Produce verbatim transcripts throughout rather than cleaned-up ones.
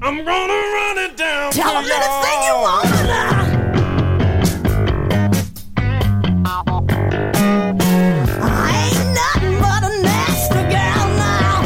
I'm gonna run it down. Tell them anything you want now. I ain't nothing but a nasty girl now.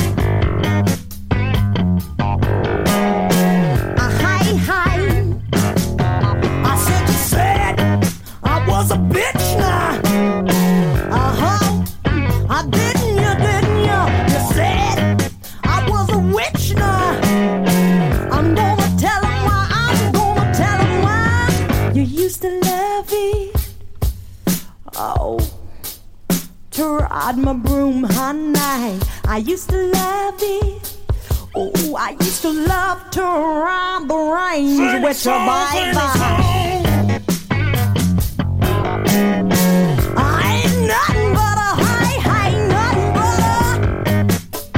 Uh, hi, hi. I said you said I was a bitch now. Uh-huh. I didn't, you didn't, you? You said I was a witch now. I'm gonna tell him why, I'm gonna tell him why. You used to love it. Oh, to ride my broom, honey. I used to love it. Oh, I used to love to ride the range sing with your bye-bye. I ain't nothing but a high, high, nothing but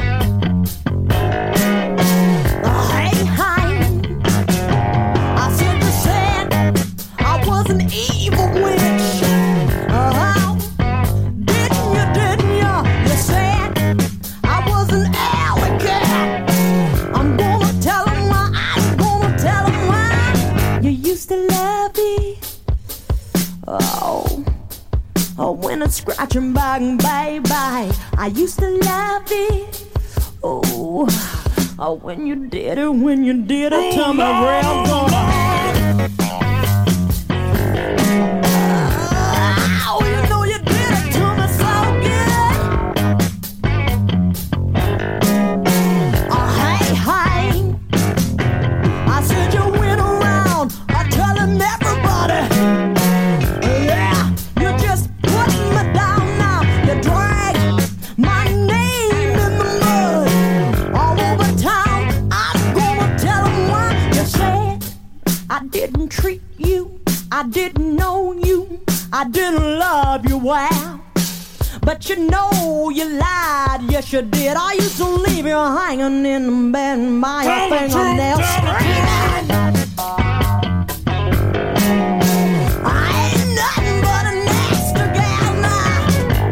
a, a high, high. I said you said I was an evil witch. Uh-huh. Didn't you, didn't you? You said I was an alley cat. I'm gonna tell him why, I'm gonna tell him why. You used to love it. Oh. Oh, when it's scratching back, bye-bye. I used to love it. Oh, oh, when you did it, when you did it to me real good. Oh, you know you did it to me so good. Oh, hey, hey. I said you went around, I telling everybody. Yeah, you just putting me down now. You drag my name in the mud all over town. I'm gonna tell them why. You said I didn't treat you, I didn't know you, I didn't love you well. But you know you lied, yes you did. I used to leave you hanging in the bed by your fingernails. I ain't nothing but a nasty gal now.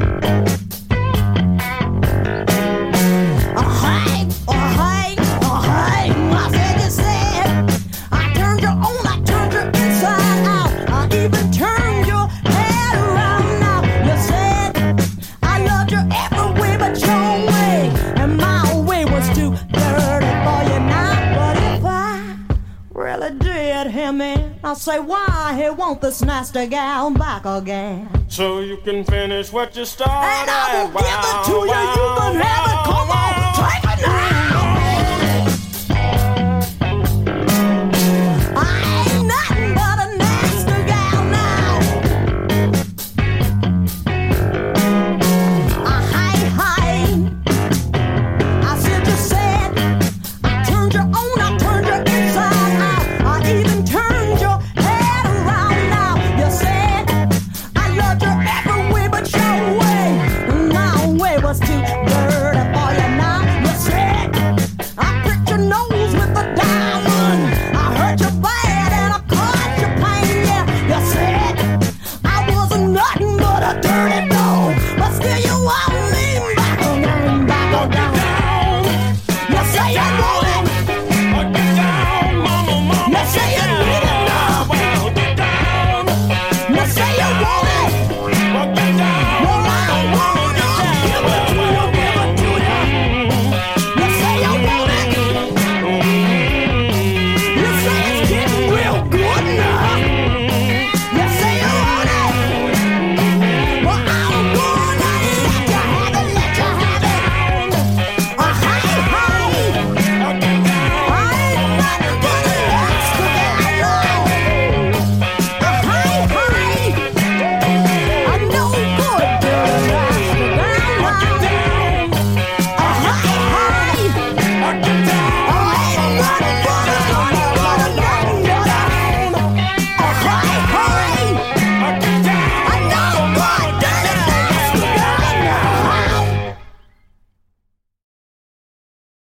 Oh hey, oh hey, oh hey. I said you said I turned you on, I turned you inside out. I even turned your head around now. You said I loved you every way but your way, and my way was too dirty for you now. But if I really did him in, I'll say why he want this nasty gal back again. So you can finish what you started. And I will wow, give it to you, wow, you can have it. Come wow, on, take it now.